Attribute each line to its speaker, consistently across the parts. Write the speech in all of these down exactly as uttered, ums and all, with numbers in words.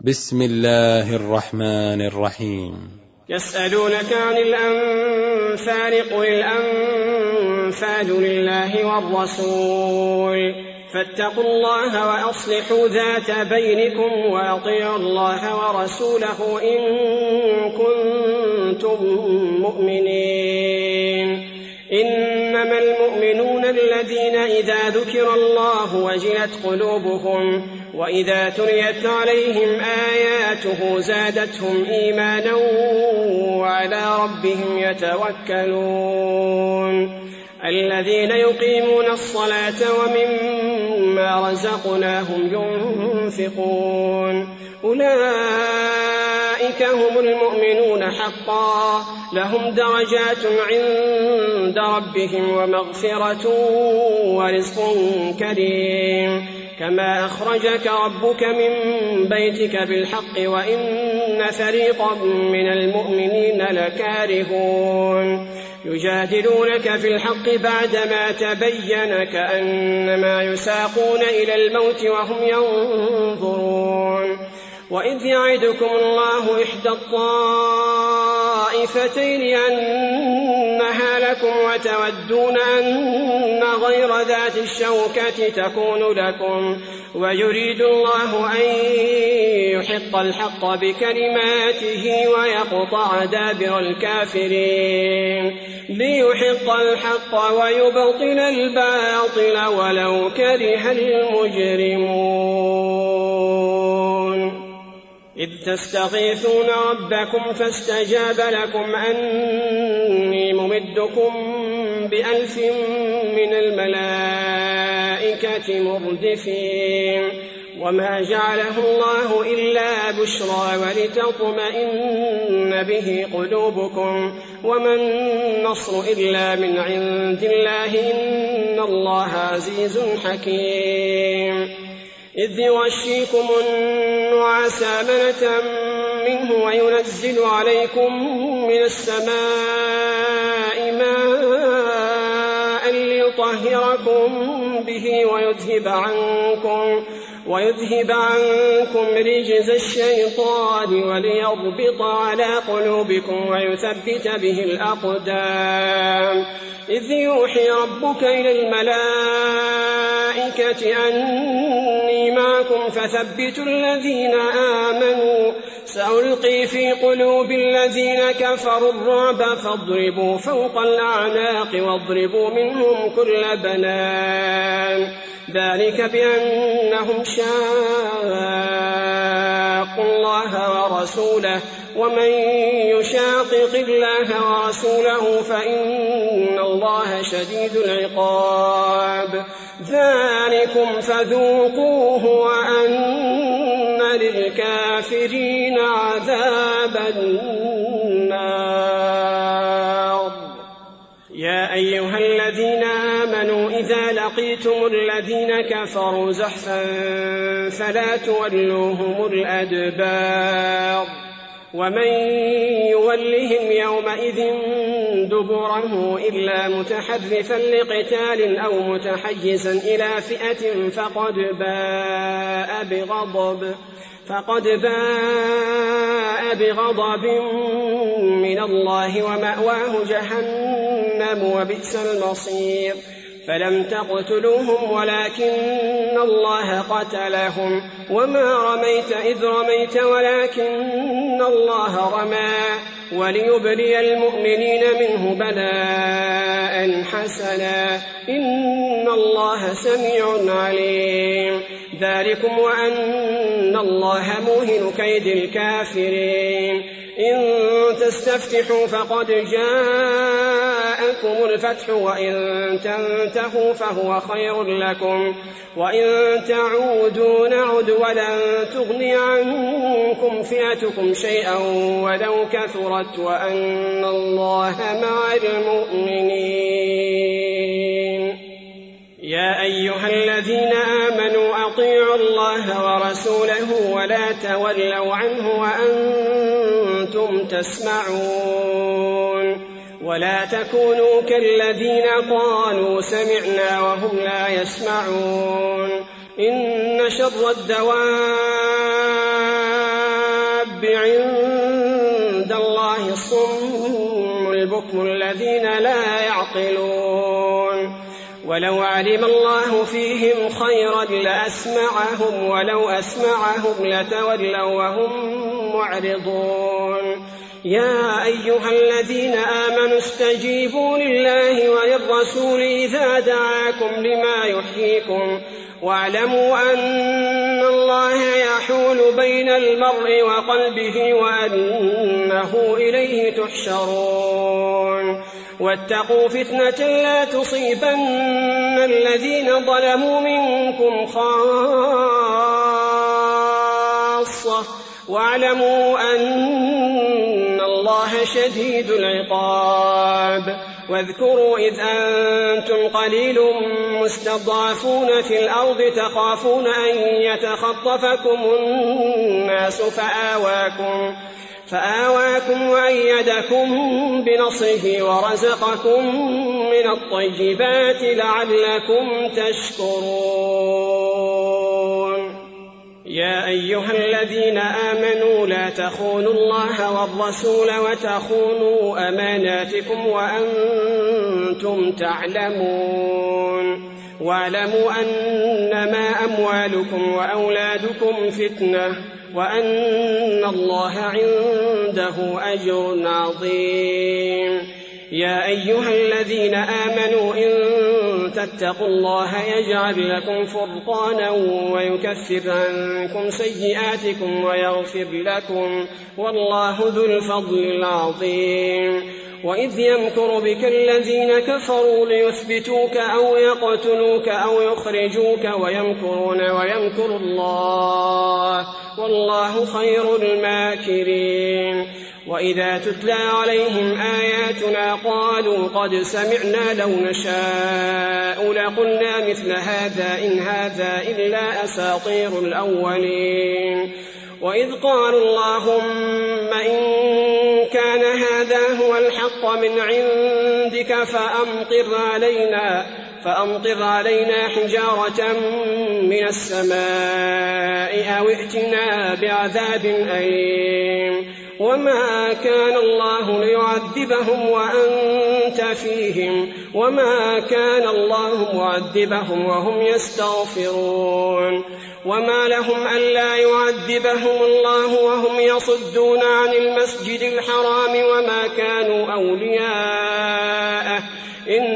Speaker 1: بسم الله الرحمن الرحيم.
Speaker 2: يسألونك عن الأنفال قل الأنفال لله والرسول فاتقوا الله وأصلحوا ذات بينكم وأطيعوا الله ورسوله إن كنتم مؤمنين. إنما المؤمنون الذين إذا ذكر الله وجلت قلوبهم وإذا تليت عليهم آياته زادتهم إيمانا وعلى ربهم يتوكلون. الذين يقيمون الصلاة ومما رزقناهم ينفقون أولئك هم المؤمنون حقا لهم درجات عند ربهم ومغفرة ورزق كريم. كما أخرجك ربك من بيتك بالحق وإن فريقا من المؤمنين لكارهون يجادلونك في الحق بعدما تبين كأنما يساقون إلى الموت وهم ينظرون. وإذ يعدكم الله إحدى الطائفتين أنها لكم وتودون أن غير ذات الشوكة تكون لكم ويريد الله أن يحق الحق بكلماته ويقطع دابر الكافرين ليحق الحق ويبطل الباطل ولو كره المجرمون. إذ تستغيثون ربكم فاستجاب لكم أني ممدكم بألف من الملائكة مردفين. وما جعله الله إلا بشرى ولتطمئن به قلوبكم وما النصر إلا من عند الله إن الله عزيز حكيم. إذ يغشيكم النعاس أمنة منه وينزل عليكم من السماء ماء ليطهركم به ويذهب عنكم ويذهب عنكم رجز الشيطان وليربط على قلوبكم ويثبت به الأقدام. إذ يوحي ربك إلى الملائكة أني معكم فثبتوا الذين آمنوا سألقي في قلوب الذين كفروا الرعب فاضربوا فوق الأعناق واضربوا منهم كل بنان. ذلك بأنهم شاقوا الله ورسوله ومن يشاقق الله ورسوله فإن الله شديد العقاب. ذلكم فذوقوه وأن للكافرين عذاب النار. يا أيها الذين آمنوا إذا لقيتم الذين كفروا زحفا فلا تولوهم الأدبار. ومن يولهم يومئذ دبره إلا متحرفا لقتال أو متحيزا إلى فئة فقد باء بغضب فقد باء بغضب من الله ومأواه جهنم وبئس المصير. فلم تقتلوهم ولكن الله قتلهم وما رميت إذ رميت ولكن الله رمى وليبلي المؤمنين منه بلاء حسنا إن الله سميع عليم. ذلكم وأن الله موهن كيد الكافرين. إن تستفتحوا فقد جاءكم الفتح وإن تنتهوا فهو خير لكم وإن تعودوا نعد ولن تغني عنكم فئتكم شيئا ولو كثرت وأن الله مع المؤمنين. يا أيها الذين آمنوا أطيعوا الله ورسوله ولا تولوا عنه وأنتم تسمعون. ولا تكونوا كالذين قالوا سمعنا وهم لا يسمعون. إن شر الدواب الغيب عند الله الصم البكم الذين لا يعقلون ولو علم الله فيهم خيرا لأسمعهم ولو أسمعهم لتولوا وهم معرضون يا أيها الذين آمنوا استجيبوا لله وللرسول إذا دعاكم لما يحييكم واعلموا أن الله يحول بين المرء وقلبه وأنه إليه تحشرون واتقوا فتنة لا تصيبن الذين ظلموا منكم خاصة واعلموا أن الله شديد العقاب واذكروا إذ أنتم قليل مستضعفون في الأرض تخافون أن يتخطفكم الناس فآواكم فآواكم وأيدكم بنصره ورزقكم من الطيبات لعلكم تشكرون يا أيها الذين آمنوا لا تخونوا الله والرسول وتخونوا أماناتكم وأنتم تعلمون واعلموا أنما أموالكم وأولادكم فتنة وأن الله عنده أجر عظيم يا أيها الذين آمنوا إن تتقوا الله يجعل لكم فرقانا ويكفر عنكم سيئاتكم ويغفر لكم والله ذو الفضل العظيم وإذ يمكر بك الذين كفروا ليثبتوك أو يقتلوك أو يخرجوك ويمكرون ويمكر الله والله خير الماكرين وإذا تتلى عليهم آياتنا قالوا قد سمعنا لو نشاء لقلنا مثل هذا إن هذا إلا أساطير الأولين وإذ قالوا اللهم إن كان هذا هو الحق من عندك فأمطر علينا فأمطر علينا حجارة من السماء أو ائتنا بعذاب أليم وما كان الله ليعذبهم وأنت فيهم وما كان الله معذبهم وهم يستغفرون وما لهم ألا يعذبهم الله وهم يصدون عن المسجد الحرام وما كانوا أولياءه إن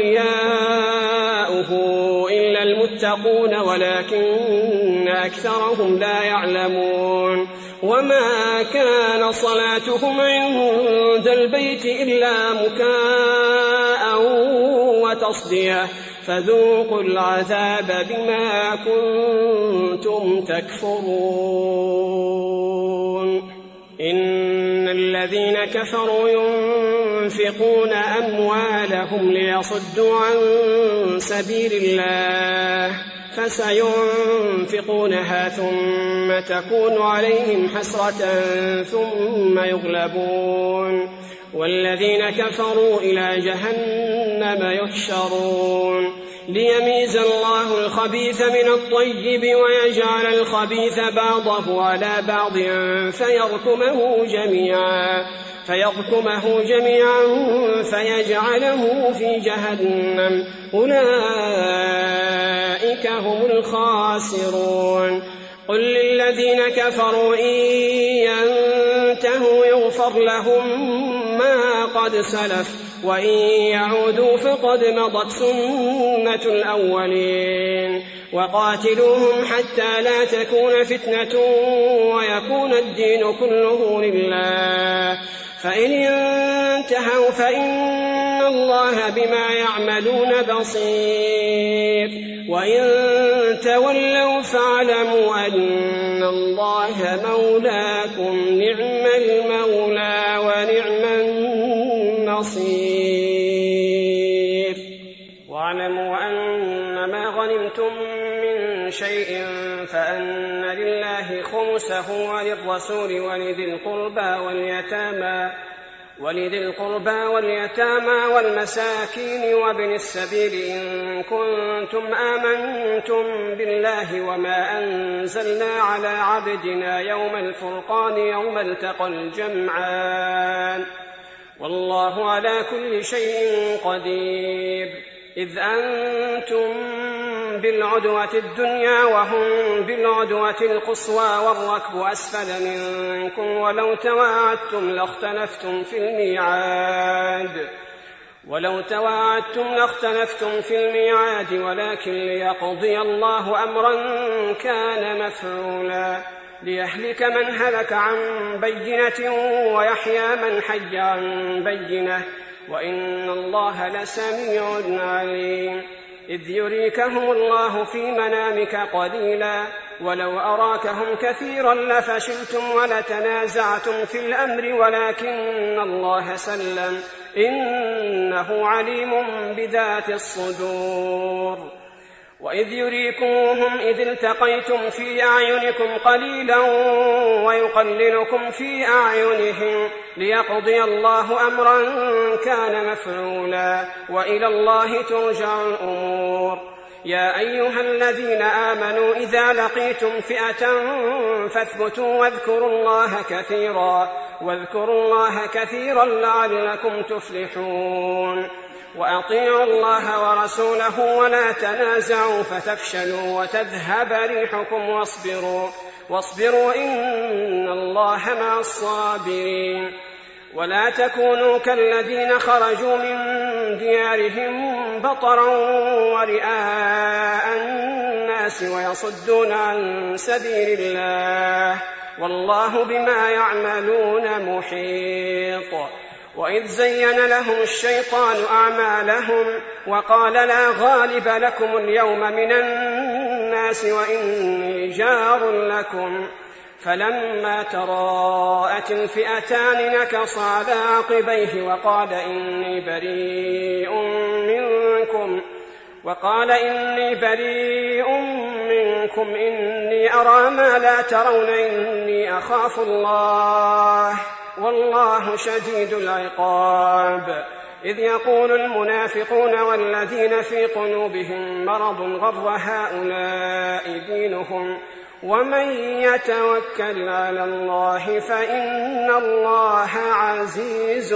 Speaker 2: أولياؤه إلا المتقون ولكن أكثرهم لا يعلمون وما كان صلاتهم عند البيت إلا مكاء وتصدية فذوقوا العذاب بما كنتم تكفرون إن الذين كفروا ينفقون أموالهم ليصدوا عن سبيل الله فسينفقونها ثم تكون عليهم حسرة ثم يغلبون والذين كفروا إلى جهنم يحشرون ليميز الله الخبيث من الطيب ويجعل الخبيث بعضه على بعض فيركمه جميعا فيركمه جميعا فيجعله في جهنم أولئك هم الخاسرون قل للذين كفروا إن ينتهوا يغفر لهم ما قد سلف وإن يعودوا فقد مضت سنة الأولين وقاتلوهم حتى لا تكون فتنة ويكون الدين كله لله فإن انتهوا فإن الله بما يعملون بصير وإن تولوا فاعلموا أن الله مولاكم نعم المولى ونعم النصير واعلموا أن ما غنمتم من شيء فأن لله خمسه وللرسول ولذي القربى واليتامى ولذي القربى واليتامى والمساكين وابن السبيل إن كنتم آمنتم بالله وما أنزلنا على عبدنا يوم الفرقان يوم التقى الجمعان والله على كل شيء قدير. إذ أنتم بالعدوة الدنيا وهم بالعدوة القصوى والركب أسفل منكم ولو تواعدتم لاختلفتم في الميعاد ولو تواعدتم لاختلفتم في الميعاد ولكن ليقضي الله أمرا كان مفعولا ليهلك من هلك عن بينة ويحيى من حي عن بينة وإن الله لسميع عليم. إذ يريكهم الله في منامك قليلا ولو أراكهم كثيرا لفشلتم ولتنازعتم في الأمر ولكن الله سلم إنه عليم بذات الصدور. وإذ يريكموهم إذ التقيتم في أعينكم قليلا ويقللكم في أعينهم ليقضي الله أمرا كان مفعولا وإلى الله ترجع الأمور. يا أيها الذين آمنوا إذا لقيتم فئة فاثبتوا واذكروا الله كثيرا واذكروا الله كثيرا لعلكم تفلحون. وأطيعوا الله ورسوله ولا تنازعوا فتفشلوا وتذهب ريحكم واصبروا واصبروا إن الله مع الصابرين. ولا تكونوا كالذين خرجوا من ديارهم بطرا ورئاء الناس ويصدون عن سبيل الله والله بما يعملون محيط. وإذ زين لهم الشيطان أعمالهم وقال لا غالب لكم اليوم من الناس وإني جار لكم فلما تراءت الفئتان نكص على عقبيه وقال إني بريء منكم وقال إني بريء منكم إني أرى ما لا ترون إني أخاف الله والله شديد العقاب. إذ يقول المنافقون والذين في قلوبهم مرض غر هؤلاء دينهم ومن يتوكل على الله فإن الله عزيز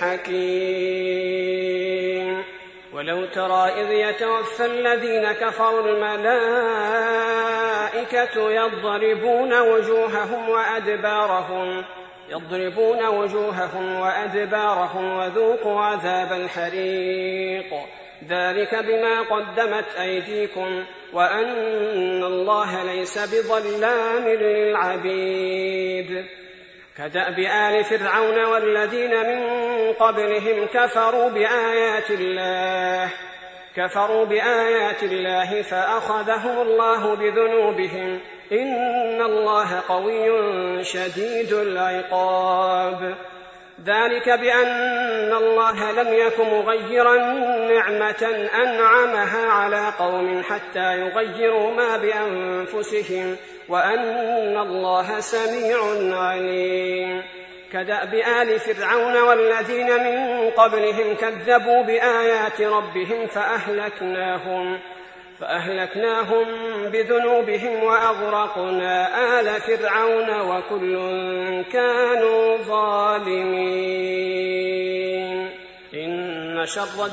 Speaker 2: حكيم. ولو ترى إذ يتوفى الذين كفروا الملائكة يضربون وجوههم وأدبارهم يضربون وجوههم وأدبارهم وذوقوا عذاب الحريق ذلك بما قدمت أيديكم وأن الله ليس بظلام للعبيد. كدأب آل فرعون والذين من قبلهم كفروا بآيات الله كفروا بآيات الله فأخذهم الله بذنوبهم إن الله قوي شديد العقاب. ذلك بأن الله لم يكن مغيرا نعمة أنعمها على قوم حتى يغيروا ما بأنفسهم وأن الله سميع عليم. كدأب آل فرعون والذين من قبلهم كذبوا بآيات ربهم فأهلكناهم فأهلكناهم بذنوبهم وأغرقنا آل فرعون وكل كانوا ظالمين. إن شر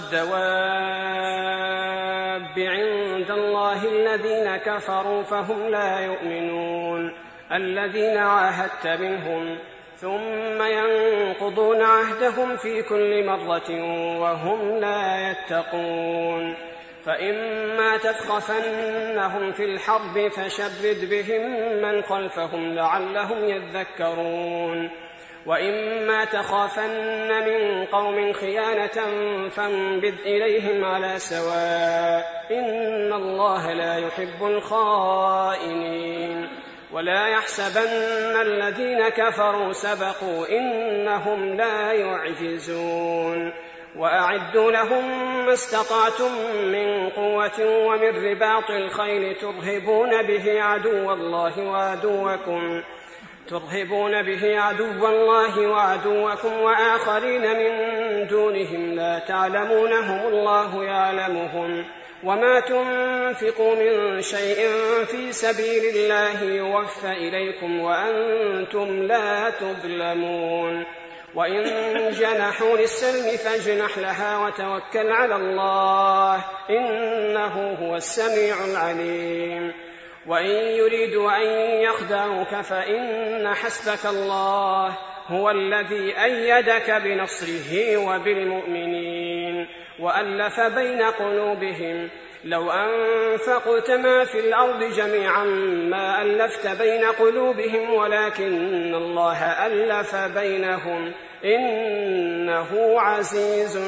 Speaker 2: الدواب عند الله الذين كفروا فهم لا يؤمنون الذين عاهدت منهم ثم ينقضون عهدهم في كل مرة وهم لا يتقون. فإما تثقفنهم في الحرب فشرد بهم من خلفهم لعلهم يذكرون. وإما تخافن من قوم خيانة فانبذ إليهم على سواء إن الله لا يحب الخائنين. ولا يحسبن الذين كفروا سبقوا إنهم لا يعجزون. وأعدوا لهم ما استطعتم من قوة ومن رباط الخيل ترهبون به عدو الله وعدوكم ترهبون به عدو الله وعدوكم وآخرين من دونهم لا تعلمونهم الله يعلمهم وما تنفقوا من شيء في سبيل الله يوفى إليكم وأنتم لا تظلمون وإن جنحوا للسلم فاجنح لها وتوكل على الله إنه هو السميع العليم وإن يريدوا أن يخدعوك فإن حسبك الله هو الذي أيدك بنصره وبالمؤمنين وألف بين قلوبهم لو أنفقت ما في الأرض جميعا ما ألفت بين قلوبهم ولكن الله ألف بينهم إنه عزيز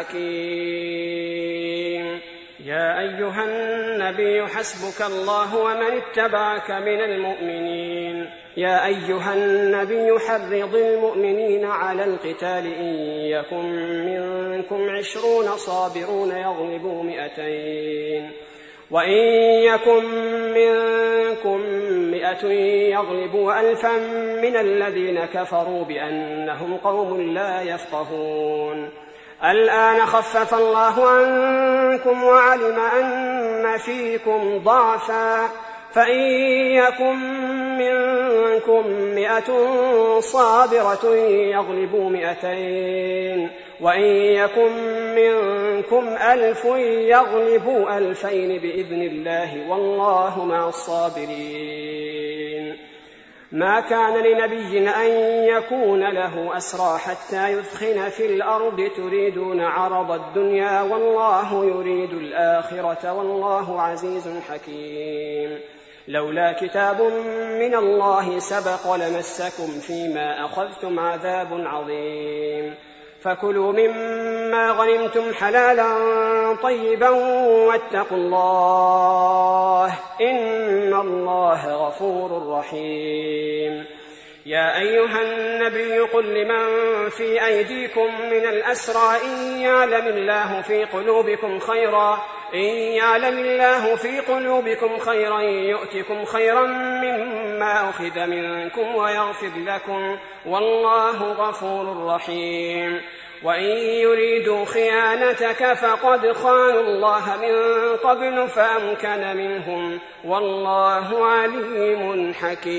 Speaker 2: حكيم. يا أيها النبي حسبك الله ومن اتبعك من المؤمنين يا أيها النبي حرض المؤمنين على القتال إن يكن منكم عشرون صابرون يغلبوا مئتين وإن يكن منكم مئة يغلبوا ألفا من الذين كفروا بأنهم قوم لا يفقهون. الآن خفف الله عنكم وعلم أن فيكم ضعفا فإن يكن منكم مئة صابرة يغلبوا مئتين وإن يكن منكم ألف يغلبوا ألفين بإذن الله والله مع الصابرين. ما كان لنبي أن يكون له أسرى حتى يثخن في الأرض تريدون عرض الدنيا والله يريد الآخرة والله عزيز حكيم. لولا كتاب من الله سبق لمسكم فيما أخذتم عذاب عظيم فكلوا مما غنمتم حلالا طيبا واتقوا الله إن الله غفور رحيم. يا أيها النبي قل لمن في أيديكم من الأسرى إن يعلم الله في قلوبكم خيرا إن يعلم الله في قلوبكم خيرا يؤتكم خيرا مما أخذ منكم ويغفر لكم والله غفور رحيم. وإن يريدوا خيانتك فقد خانوا الله من قبل فأمكن منهم والله عليم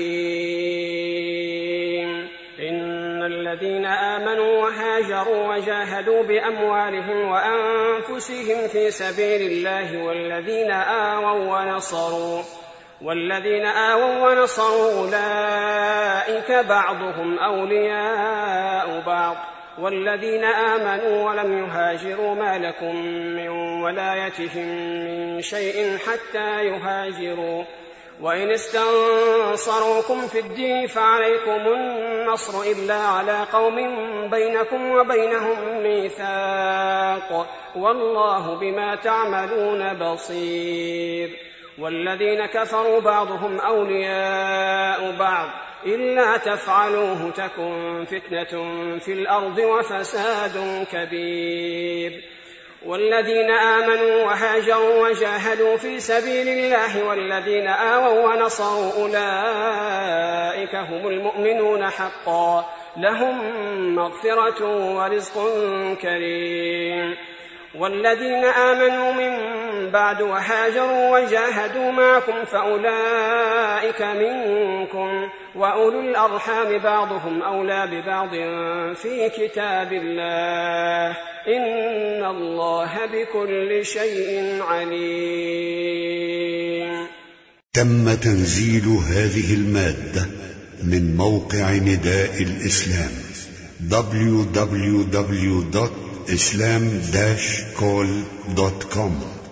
Speaker 2: حكيم. إن الذين آمنوا وهاجروا وجاهدوا بأموالهم وأنفسهم في سبيل الله والذين آووا ونصروا والذين آووا ونصروا أولئك بعضهم أولياء بعض والذين آمنوا ولم يهاجروا ما لكم من ولايتهم من شيء حتى يهاجروا وإن استنصروكم في الدين فعليكم النصر إلا على قوم بينكم وبينهم ميثاق والله بما تعملون بصير. والذين كفروا بعضهم أولياء بعض إلا تفعلوه تكن فتنة في الأرض وفساد كبير. والذين آمنوا وهاجروا وجاهدوا في سبيل الله والذين آووا ونصروا أولئك هم المؤمنون حقا لهم مغفرة ورزق كريم. والذين آمنوا من بعد وهاجروا وجاهدوا معكم فأولئك منكم وأولو الأرحام بعضهم أولى ببعض في كتاب الله إن الله بكل شيء عليم.
Speaker 3: تم تنزيل هذه المادة من موقع نداء الإسلام دبليو دبليو دبليو دوت إسلام داش كول دوت كوم.